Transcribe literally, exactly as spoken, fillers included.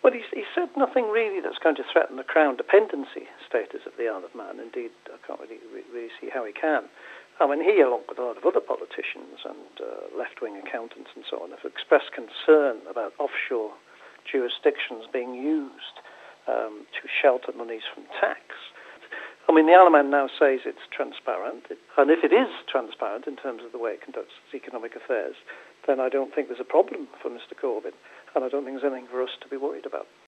Well, he, he said nothing really that's going to threaten the Crown dependency status of the Isle of Man. Indeed, I can't really, really see how he can. I mean, he, along with a lot of other politicians and uh, left-wing accountants and so on, have expressed concern about offshore jurisdictions being used um, to shelter monies from tax. I mean, the Isle of Man now says it's transparent, and if it is transparent in terms of the way it conducts its economic affairs, then I don't think there's a problem for Mister Corbyn, and I don't think there's anything for us to be worried about.